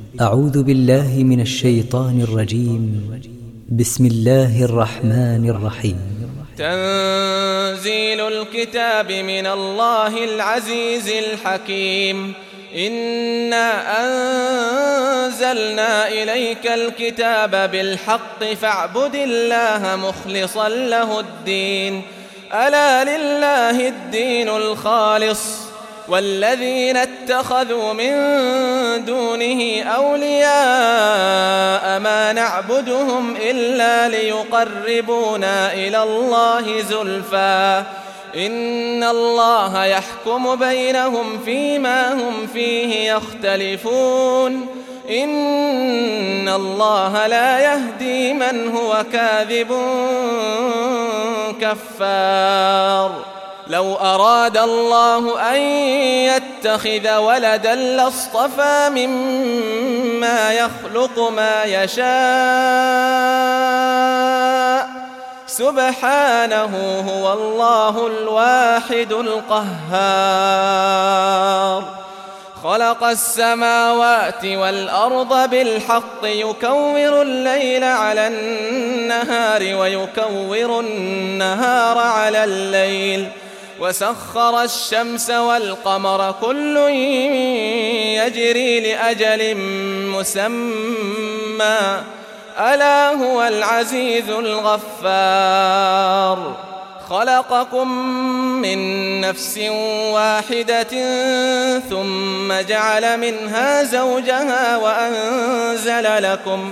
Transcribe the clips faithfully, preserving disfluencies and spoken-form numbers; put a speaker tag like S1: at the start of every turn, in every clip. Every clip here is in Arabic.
S1: أعوذ بالله من الشيطان الرجيم. بسم الله الرحمن الرحيم.
S2: تنزيل الكتاب من الله العزيز الحكيم. إنا أنزلنا إليك الكتاب بالحق فاعبد الله مخلصا له الدين. ألا لله الدين الخالص والذين اتخذوا من دونه أولياء ما نعبدهم إلا ليقربونا إلى الله زلفى إن الله يحكم بينهم فيما هم فيه يختلفون إن الله لا يهدي من هو كاذب كفار. لو أراد الله أن يتخذ ولدا لاصطفى مما يخلق ما يشاء سبحانه هو الله الواحد القهار. خلق السماوات والأرض بالحق يكور الليل على النهار ويكور النهار على الليل وسخر الشمس والقمر كل يجري لأجل مسمى ألا هو العزيز الغفار. خلقكم من نفس واحدة ثم جعل منها زوجها وأنزل لكم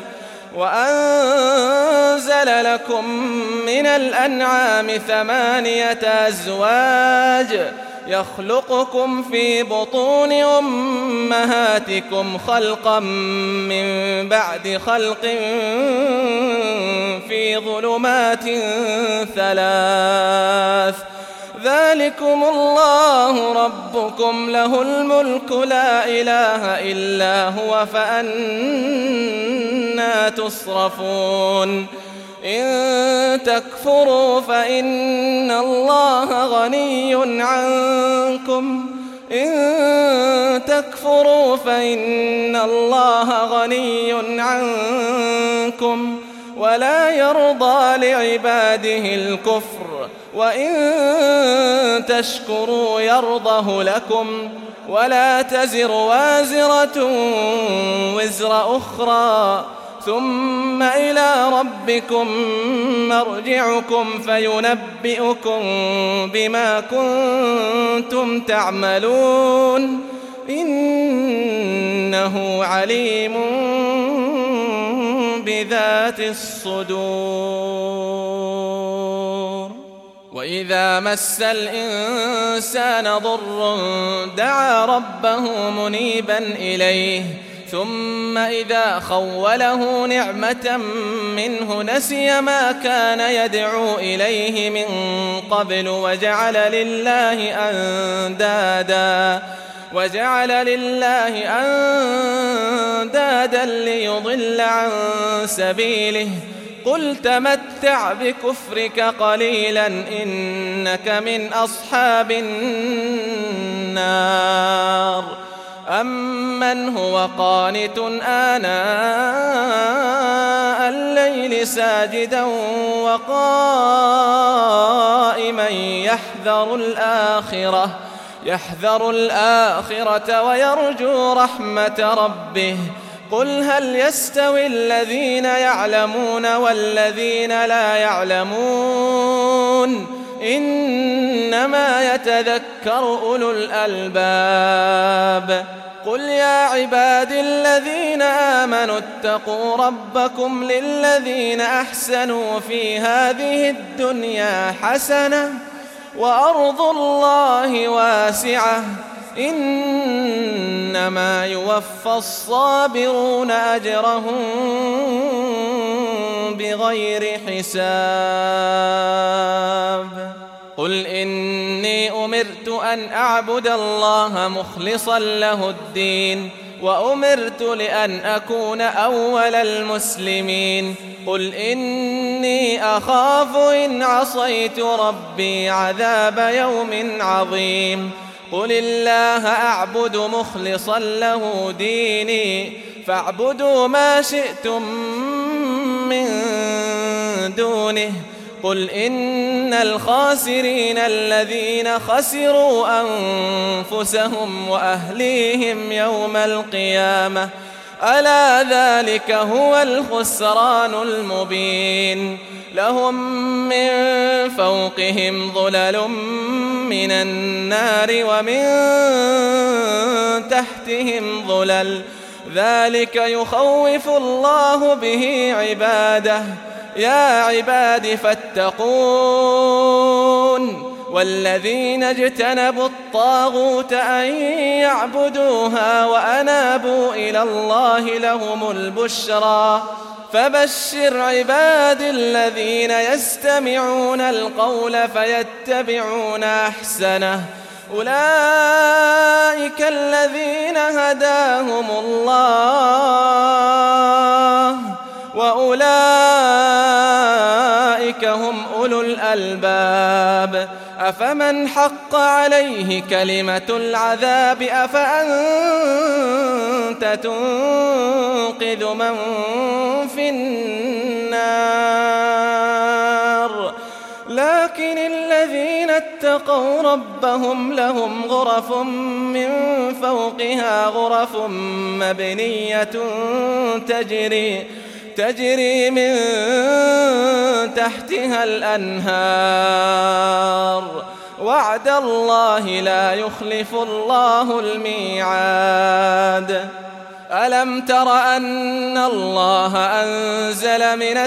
S2: وأنزل لكم من الأنعام ثمانية أزواج يخلقكم في بطون أمهاتكم خلقا من بعد خلق في ظلمات ثلاث ذلكم الله ربكم له الملك لا إله إلا هو فأنى تصرفون. إن تكفروا فإن الله غني عنكم إن تكفروا فإن الله غني عنكم ولا يرضى لعباده الكفر وإن تشكروا يرضه لكم ولا تزر وازرة وزر أخرى ثم إلى ربكم مرجعكم فينبئكم بما كنتم تعملون إنه عليم بذات الصدور. وإذا مس الإنسان ضر دعا ربه منيبا إليه ثم إذا خوله نعمة منه نسي ما كان يدعو إليه من قبل وجعل لله أندادا وجعل لله أندادا ليضل عن سبيله قل تمتع بكفرك قليلا إنك من أصحاب النار. أمن هو قانت آناء الليل ساجدا وقائما يحذر الآخرة يحذر الآخرة ويرجو رحمة ربه قل هل يستوي الذين يعلمون والذين لا يعلمون إنما يتذكر أولو الألباب. قل يا عباد الذين آمنوا اتقوا ربكم للذين أحسنوا في هذه الدنيا حسنة وأرض الله واسعة إنما يوفى الصابرون أجرهم بغير حساب. قل إني أمرت أن أعبد الله مخلصا له الدين وأمرت لأن أكون أول المسلمين. قل إني أخاف إن عصيت ربي عذاب يوم عظيم. قل الله أعبد مخلصا له ديني فاعبدوا ما شئتم من دونه قل إن الخاسرين الذين خسروا أنفسهم وأهليهم يوم القيامة ألا ذلك هو الخسران المبين لهم من فوقهم ظلل من النار ومن تحتهم ظلل ذلك يخوف الله به عباده يا عباد فاتقون والذين اجتنبوا الطاغوت أن يعبدوها وأنابوا إلى الله لهم البشرى فبشر عباد الذين يستمعون القول فيتبعون أحسنه أولئك الذين هداهم الله وأولئك هم أولو الألباب أفمن حق عليه كلمة العذاب أفأنت تنقذ من في النار لكن الذين اتقوا ربهم لهم غرف من فوقها غرف مبنية تجري تجري من تحتها الأنهار وعد الله لا يخلف الله الميعاد ألم تر أن الله أنزل من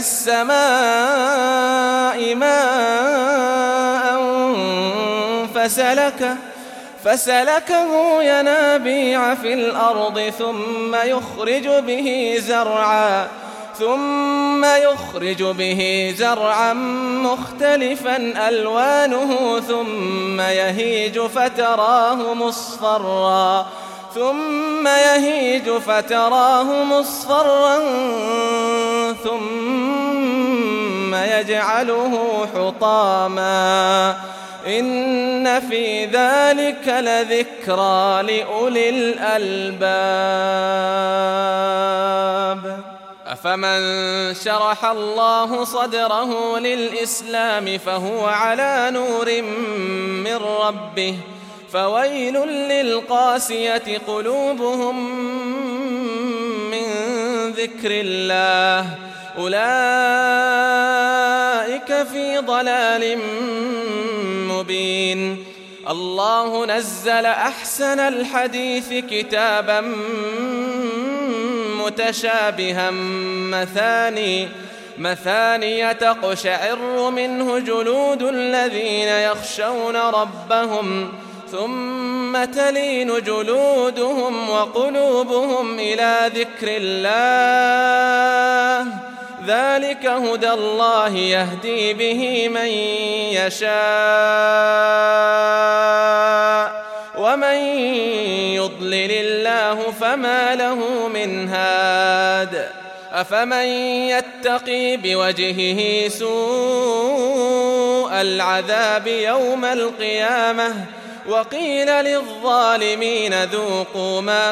S2: السماء ماء فسلكه فسلكه ينابيع في الأرض ثم يخرج به زرعا ثم يخرج به زرعا مختلفا ألوانه ثم يهيج فتراه مصفرا ثم يهيج فتراه مصفرا ثم يجعله حطاما إن في ذلك لذكرى لأولي الألباب أفمن شرح الله صدره للإسلام فهو على نور من ربه فويل للقاسية قلوبهم من ذكر الله أولئك في ضلال مبين الله نزل أحسن الحديث كتابا متشابها مثاني مثانية تقشعر منه جلود الذين يخشون ربهم ثم تلين جلودهم وقلوبهم إلى ذكر الله ذلك هدى الله يهدي به من يشاء ومن يضلل الله فما له من هاد أفمن يتقي بوجهه سوء العذاب يوم القيامة وقيل للظالمين ذوقوا ما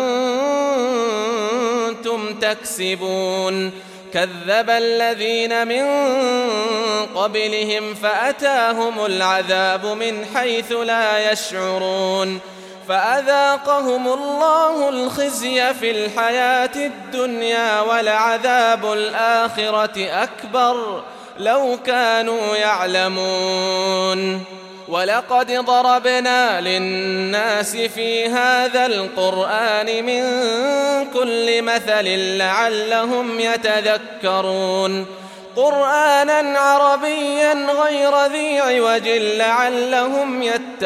S2: كنتم تكسبون كذب الذين من قبلهم فأتاهم العذاب من حيث لا يشعرون فأذاقهم الله الخزي في الحياة الدنيا ولعذاب الآخرة أكبر لو كانوا يعلمون ولقد ضربنا للناس في هذا القرآن من كل مثل لعلهم يتذكرون قرآنا عربيا غير ذي عوج لعلهم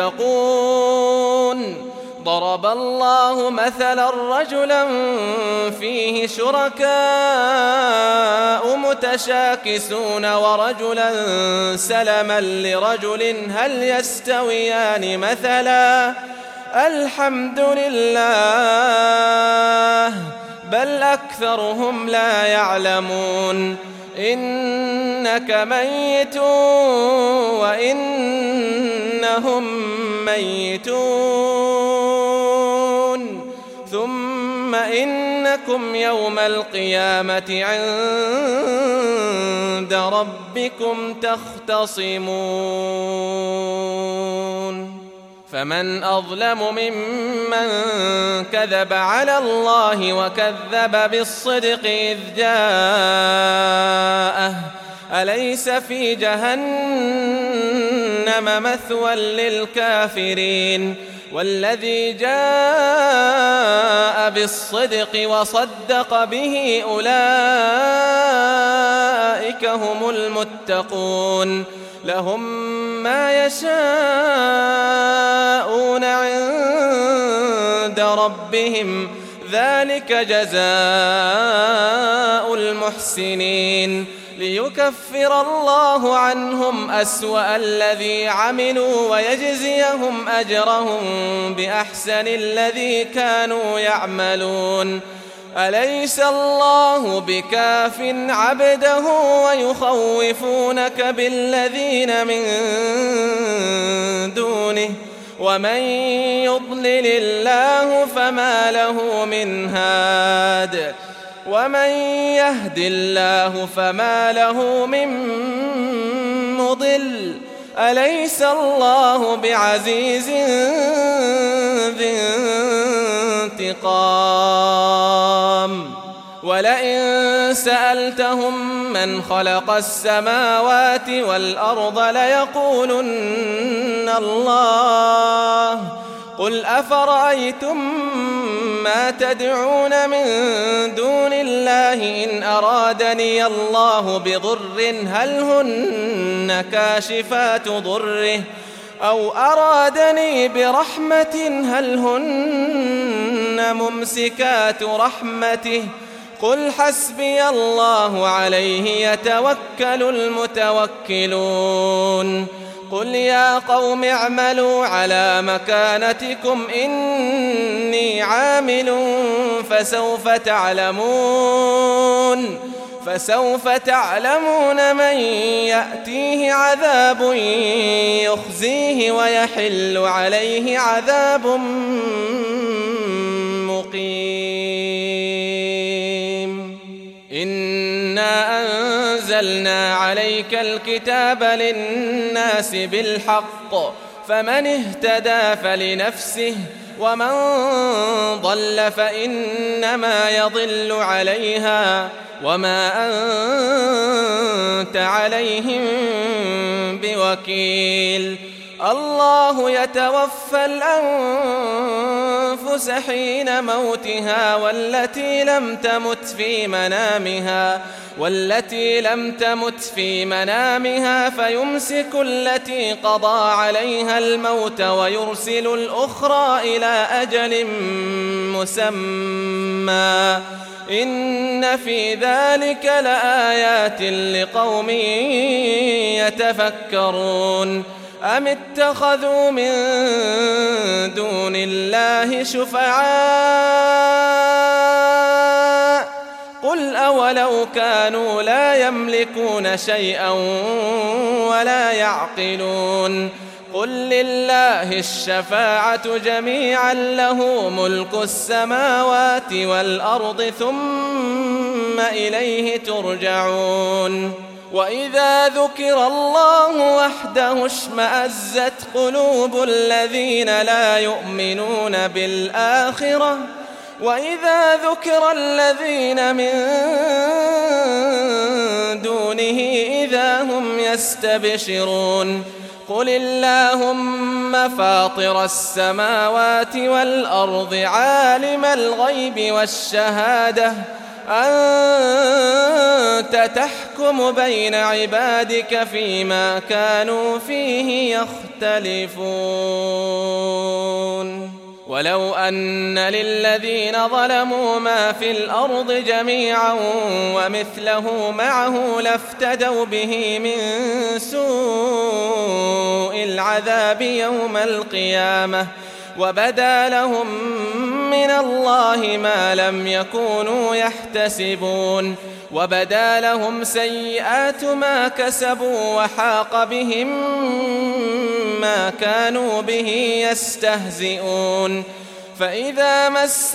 S2: يتقون ضرب الله مثلا رجلا فيه شركاء متشاكسون ورجلا سلما لرجل هل يستويان مثلا الحمد لله بل أكثرهم لا يعلمون إنك ميت وإنهم ميتون ثم إن إنكم يوم القيامة عند ربكم تختصمون فمن أظلم ممن كذب على الله وكذب بالصدق إذ جاءه أليس في جهنم مثوى للكافرين والذي جاء بالصدق وصدق به أولئك هم المتقون لهم ما يشاءون عند ربهم ذلك جزاء المحسنين ليكفر الله عنهم أسوأ الذي عملوا ويجزيهم أجرهم بأحسن الذي كانوا يعملون أليس الله بكاف عبده ويخوفونك بالذين من دونه ومن يضلل الله فما له من هاد ومن يهد الله فما له من مضل أليس الله بعزيز ذي انتقام ولئن سألتهم من خلق السماوات والأرض ليقولن الله قل أفرأيتم ما تدعون من دون الله إن أرادني الله بضر هل هن كاشفات ضره أو أرادني برحمة هل هن ممسكات رحمته قل حسبي الله عليه يتوكل المتوكلون قل يا قوم اعملوا على مكانتكم إني عامل فسوف تعلمون فسوف تعلمون من يأتيه عذاب يخزيه ويحل عليه عذاب مقيم إنا أنزلنا عليك الكتاب للناس بالحق فمن اهتدى فلنفسه ومن ضل فإنما يضل عليها وما أنت عليهم بوكيل الله يتوفى الأنفس حين موتها والتي لم تمت في منامها والتي لم تمت في منامها فيمسك التي قضى عليها الموت ويرسل الأخرى إلى أجل مسمى إن في ذلك لآيات لقوم يتفكرون أم اتخذوا من دون الله شفعاء قل أولو كانوا لا يملكون شيئا ولا يعقلون قل لله الشفاعة جميعا له ملك السماوات والأرض ثم إليه ترجعون وإذا ذكر الله وحده اشمأزت قلوب الذين لا يؤمنون بالآخرة وإذا ذكر الذين من دونه إذا هم يستبشرون قل اللهم فاطر السماوات والأرض عالم الغيب والشهادة أنت تحكم بين عبادك فيما كانوا فيه يختلفون ولو أن للذين ظلموا ما في الأرض جميعا ومثله معه لافتدوا به من سوء العذاب يوم القيامة وبدا لهم من الله ما لم يكونوا يحتسبون وبدا لهم سيئات ما كسبوا وحاق بهم ما كانوا به يستهزئون فإذا مس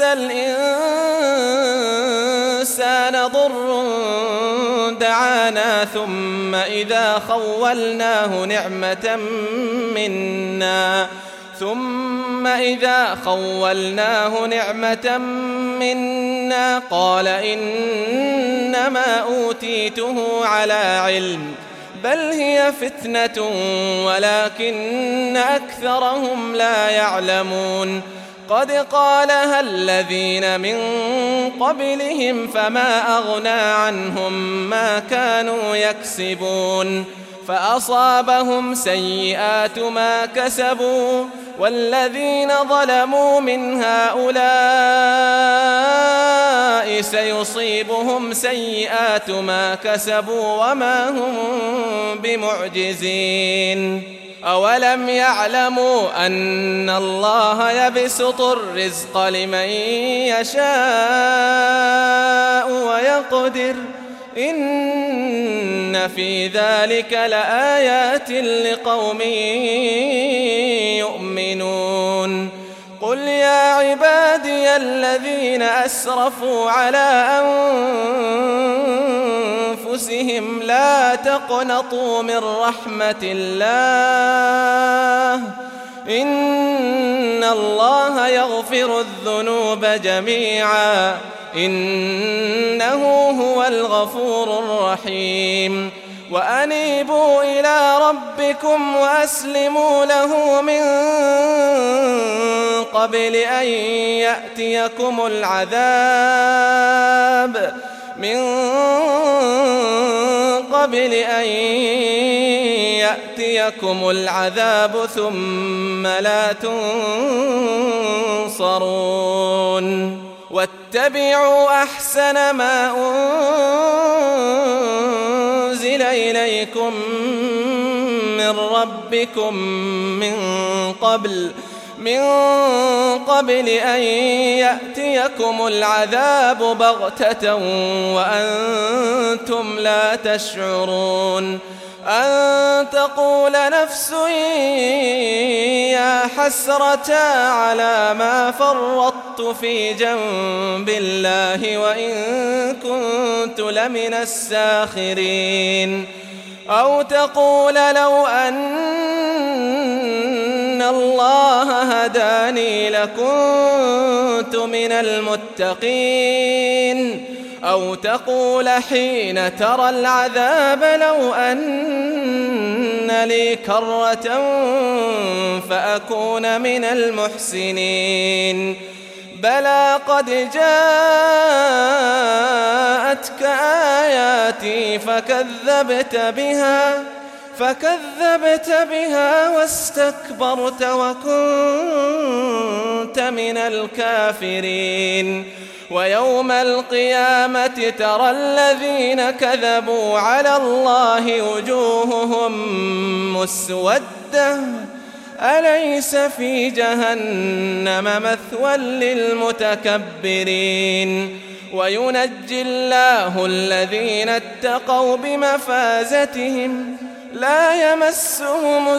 S2: الإنسان ضر دعانا ثم إذا خولناه نعمة منا ثم إذا خولناه نعمة منا قال إنما أوتيته على علم بل هي فتنة ولكن أكثرهم لا يعلمون قد قالها الذين من قبلهم فما أغنى عنهم ما كانوا يكسبون فأصابهم سيئات ما كسبوا والذين ظلموا من هؤلاء سيصيبهم سيئات ما كسبوا وما هم بمعجزين أولم يعلموا أن الله يبسط الرزق لمن يشاء ويقدر إن في ذلك لآيات لقوم يؤمنون قل يا عبادي الذين أسرفوا على أنفسهم لا تقنطوا من رحمة الله إن الله يغفر الذنوب جميعا إنه هو الغفور الرحيم وأنيبوا إلى ربكم وأسلموا له من قبل أن يأتيكم العذاب من قبل أن يأتيكم العذاب ثم لا تنصرون واتبعوا أحسن ما أنزل إليكم من ربكم من قبل من قبل أن يأتيكم العذاب بغتة وأنتم لا تشعرون أن تقول نفس يا حسرة على ما فرطت في جنب الله وإن كنت لمن الساخرين أو تقول لو أن الله هداني لكنت من المتقين أو تقول حين ترى العذاب لو أن لي كرة فأكون من المحسنين بلى قد جاءتك آياتي فكذبت بها فكذبت بها واستكبرت وكنت من الكافرين ويوم القيامة ترى الذين كذبوا على الله وجوههم مسودة أليس في جهنم مثوى للمتكبرين وينجي الله الذين اتقوا بمفازتهم لا يمسهم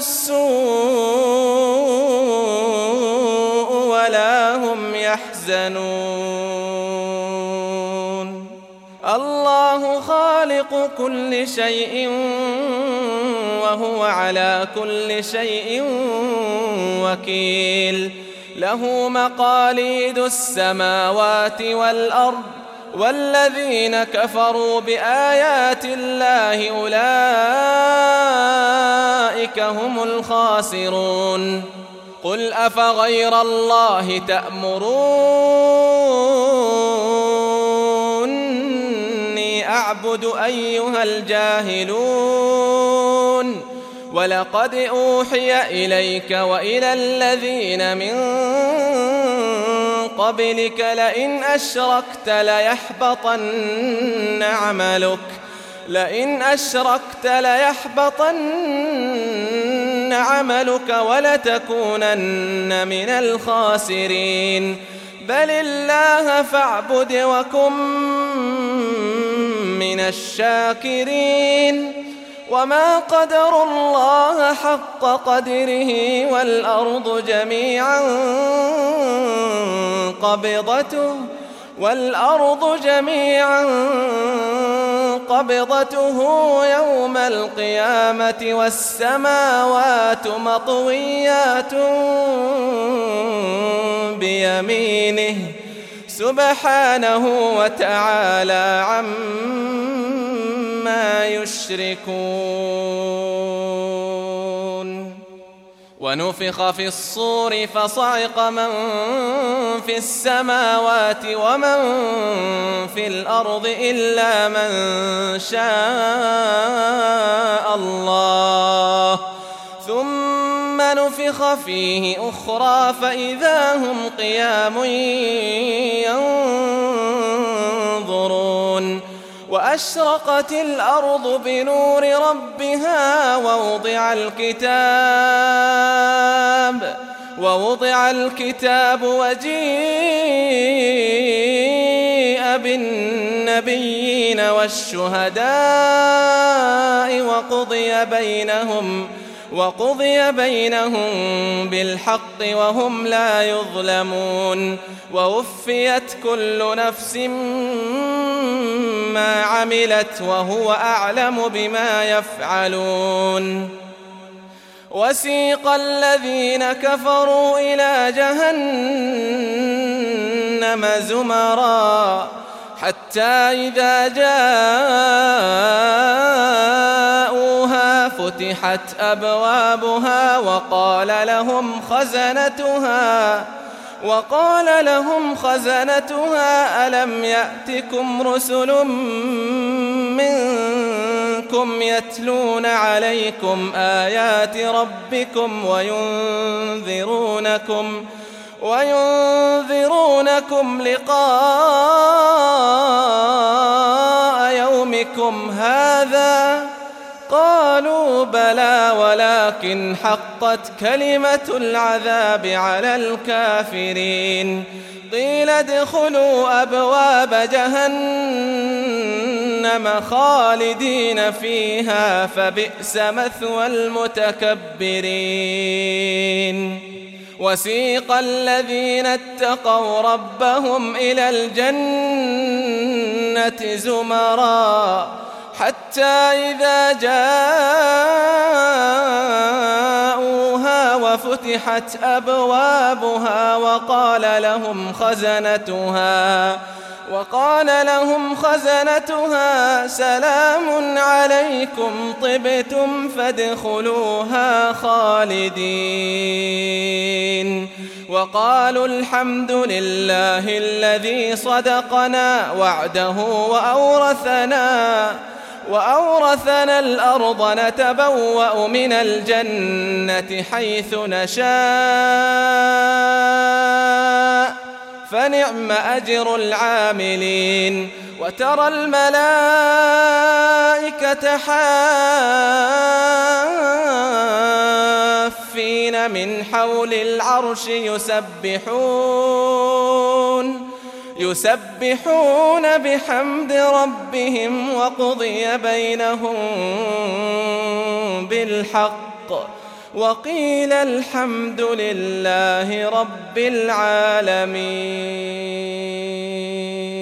S2: السوء ولا هم يحزنون الله خالق كل شيء وهو على كل شيء وكيل له مقاليد السماوات والأرض والذين كفروا بآيات الله أولئك هم الخاسرون قل أفغير الله تأمروني أعبد أيها الجاهلون ولقد أوحي إليك وإلى الذين من قبلك لئن أشركت ليحبطن عملك لئن أشركت ليحبطن عملك ولتكونن من الخاسرين بل الله فاعبد وكن من الشاكرين وما قدروا الله حق قدره والأرض جميعا قبضته والأرض جميعا قبضته يوم القيامة والسماوات مطويات بيمينه سبحانه وتعالى عما يشركون. ونفخ في الصور فصعق من في السماوات ومن في الأرض إلا من شاء الله ثم نفخ فيه أخرى فإذا هم قيام ينظرون. وأشرقت الأرض بنور ربها ووضع الكتاب ووضع الكتاب وجيء بالنبيين والشهداء وقضي بينهم وقضي بينهم بالحق وهم لا يظلمون. ووفيت كل نفس ما عملت وهو أعلم بما يفعلون. وسيق الذين كفروا إلى جهنم زمرا حتى إذا جاءوها فتحت أبوابها وقال لهم خزنتها وقال لهم خزنتها ألم يأتكم رسل منكم يتلون عليكم آيات ربكم وينذرونكم وينذرونكم لقاء يومكم هذا قالوا بلى ولكن حقت كلمة العذاب على الكافرين. قيل ادخلوا أبواب جهنم خالدين فيها فبئس مثوى المتكبرين. وسيق الذين اتقوا ربهم إلى الجنة زمرا حتى إذا جاءوها وفتحت أبوابها وقال لهم خزنتها وقال لهم خزنتها سلام عليكم طبتم فادخلوها خالدين. وقالوا الحمد لله الذي صدقنا وعده وأورثنا وأورثنا الأرض نتبوأ من الجنة حيث نشاء فنعم أجر العاملين. وترى الملائكة حافين من حول العرش يسبحون يسبحون بحمد ربهم وقضي بينهم بالحق وقيل الحمد لله رب العالمين.